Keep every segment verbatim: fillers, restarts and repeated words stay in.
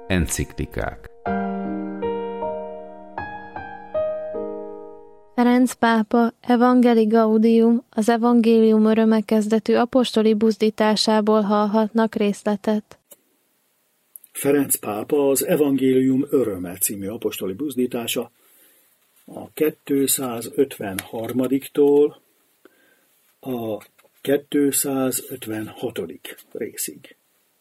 Enciklikák. Ferenc pápa Evangelii Gaudium, az evangélium öröme kezdetű apostoli buzdításából hallhatnak részletet. Ferenc pápa az Evangélium öröme című apostoli buzdítása a kétszázötvenharmadiktól a kétszázötvenhatodik részig.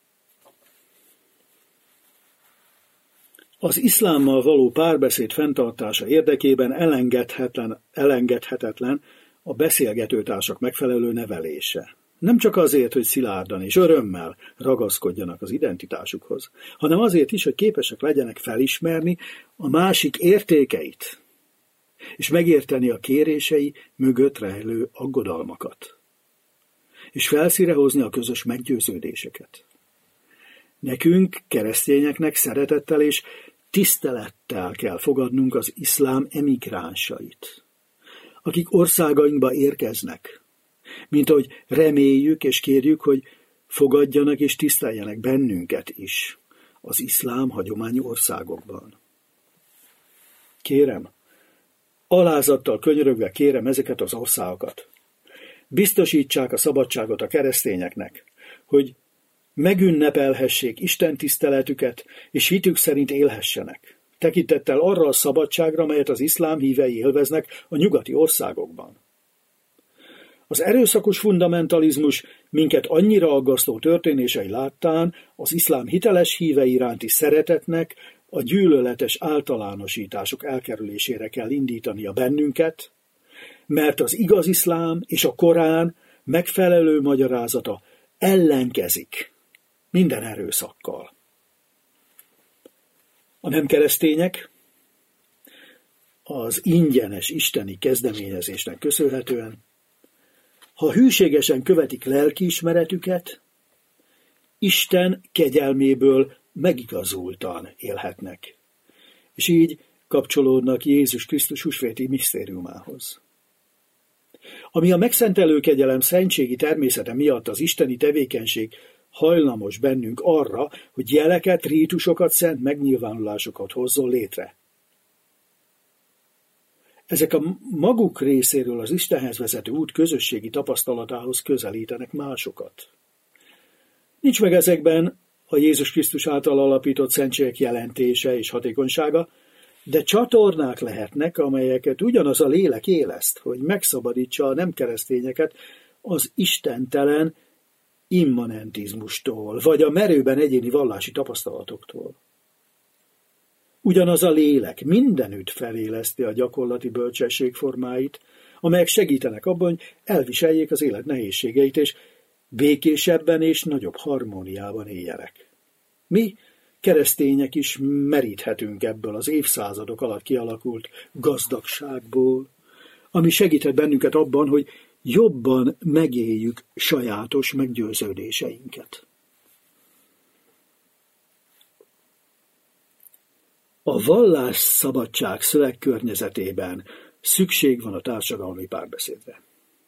Az iszlámmal való párbeszéd fenntartása érdekében elengedhetetlen, elengedhetetlen a beszélgetőtársak megfelelő nevelése. Nem csak azért, hogy szilárdan és örömmel ragaszkodjanak az identitásukhoz, hanem azért is, hogy képesek legyenek felismerni a másik értékeit, és megérteni a kérései mögött rejlő aggodalmakat, és felszíre hozni a közös meggyőződéseket. Nekünk, keresztényeknek szeretettel és tisztelettel kell fogadnunk az iszlám emigránsait, akik országainkba érkeznek, mint ahogy reméljük és kérjük, hogy fogadjanak és tiszteljenek bennünket is az iszlám hagyományú országokban. Kérem, alázattal könyörögve kérem ezeket az országokat. Biztosítsák a szabadságot a keresztényeknek, hogy megünnepelhessék Isten tiszteletüket, és hitük szerint élhessenek, tekintettel arra a szabadságra, melyet az iszlám hívei élveznek a nyugati országokban. Az erőszakos fundamentalizmus minket annyira aggasztó történései láttán az iszlám hiteles hívei iránti szeretetnek, a gyűlöletes általánosítások elkerülésére kell indítania bennünket, mert az igaz iszlám és a Korán megfelelő magyarázata ellenkezik minden erőszakkal. A nem keresztények az ingyenes isteni kezdeményezésnek köszönhetően, ha hűségesen követik lelkiismeretüket, Isten kegyelméből megigazultan élhetnek, és így kapcsolódnak Jézus Krisztus húsvéti misztériumához. Ami a megszentelő kegyelem szentségi természete miatt az isteni tevékenység hajlamos bennünk arra, hogy jeleket, rítusokat, szent megnyilvánulásokat hozzon létre. Ezek a maguk részéről az Istenhez vezető út közösségi tapasztalatához közelítenek másokat. Nincs meg ezekben a Jézus Krisztus által alapított szentségek jelentése és hatékonysága, de csatornák lehetnek, amelyeket ugyanaz a lélek éleszt, hogy megszabadítsa a nem keresztényeket az istentelen immanentizmustól, vagy a merőben egyéni vallási tapasztalatoktól. Ugyanaz a lélek mindenütt feléleszti a gyakorlati bölcsesség formáit, amelyek segítenek abban, hogy elviseljék az élet nehézségeit, és békésebben és nagyobb harmóniában éljenek. Mi, keresztények is meríthetünk ebből az évszázadok alatt kialakult gazdagságból, ami segíthet bennünket abban, hogy jobban megéljük sajátos meggyőződéseinket. A vallásszabadság szövegkörnyezetében szükség van a társadalmi párbeszédre.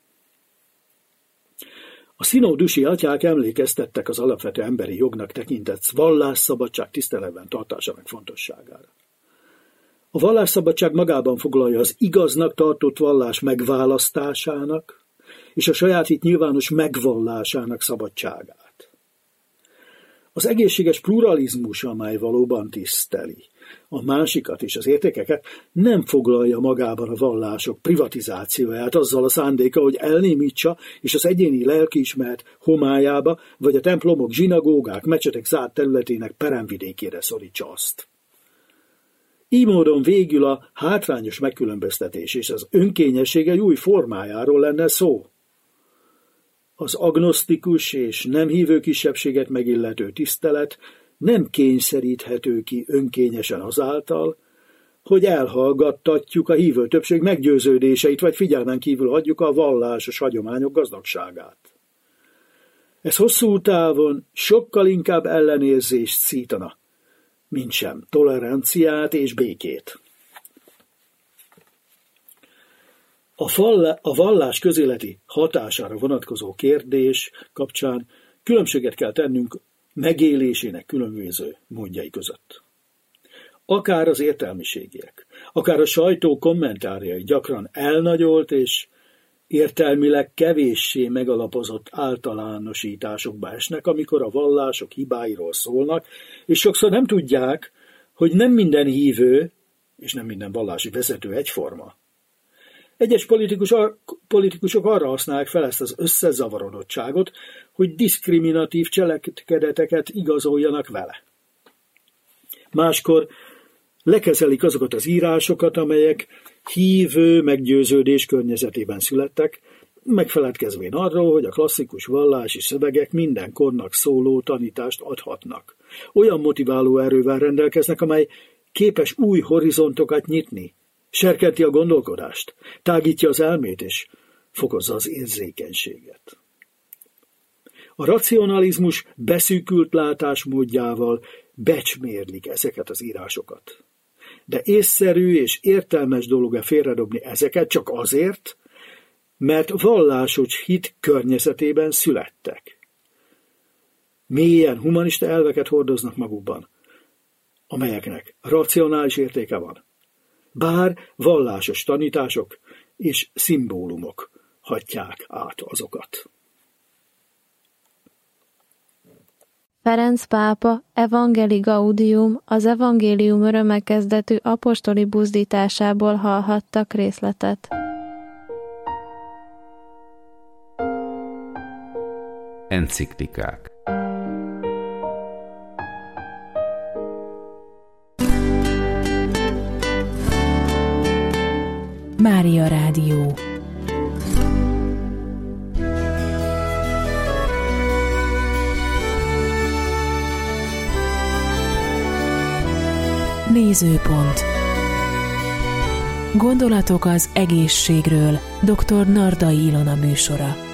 A szinódusi atyák emlékeztettek az alapvető emberi jognak tekintett vallásszabadság tiszteletben tartásának fontosságára. A vallásszabadság magában foglalja az igaznak tartott vallás megválasztásának és a saját hit nyilvános megvallásának szabadságát. Az egészséges pluralizmus, amely valóban tiszteli a másikat és az értékeket, nem foglalja magában a vallások privatizációját azzal a szándéka, hogy elnémítsa és az egyéni lelkiismeret homályába, vagy a templomok, zsinagógák, mecsetek zárt területének peremvidékére szorítsa azt. Így módon végül a hátrányos megkülönböztetés és az önkényesség egy új formájáról lenne szó. Az agnosztikus és nem hívő kisebbséget megillető tisztelet nem kényszeríthető ki önkényesen azáltal, hogy elhallgattatjuk a hívő többség meggyőződéseit, vagy figyelmen kívül hagyjuk a vallásos hagyományok gazdagságát. Ez hosszú távon sokkal inkább ellenérzést szítana, mintsem toleranciát és békét. A vallás közéleti hatására vonatkozó kérdés kapcsán különbséget kell tennünk megélésének különböző módjai között. Akár az értelmiségiek, akár a sajtó kommentárjai gyakran elnagyolt és értelmileg kevéssé megalapozott általánosításokba esnek, amikor a vallások hibáiról szólnak, és sokszor nem tudják, hogy nem minden hívő és nem minden vallási vezető egyforma. Egyes politikus, politikusok arra használják fel ezt az összezavarodottságot, hogy diszkriminatív cselekedeteket igazoljanak vele. Máskor lekezelik azokat az írásokat, amelyek hívő meggyőződés környezetében születtek, megfeledkezvén arról, hogy a klasszikus vallási szövegek minden kornak szóló tanítást adhatnak. Olyan motiváló erővel rendelkeznek, amely képes új horizontokat nyitni, serkenti a gondolkodást, tágítja az elmét és fokozza az érzékenységet. A racionalizmus beszűkült látásmódjával becsmérlik ezeket az írásokat. De észszerű és értelmes dolog-e félredobni ezeket csak azért, mert vallásos hit környezetében születtek. Mélyen humanista elveket hordoznak magukban, amelyeknek racionális értéke van. Bár vallásos tanítások és szimbólumok hatják át azokat. Ferenc pápa Evangelii Gaudium, az evangélium öröme kezdetű apostoli buzdításából hallhattak részletet. Enciklikák. Mária Rádió. Nézőpont. Gondolatok az egészségről. doktor Nardai Ilona műsora.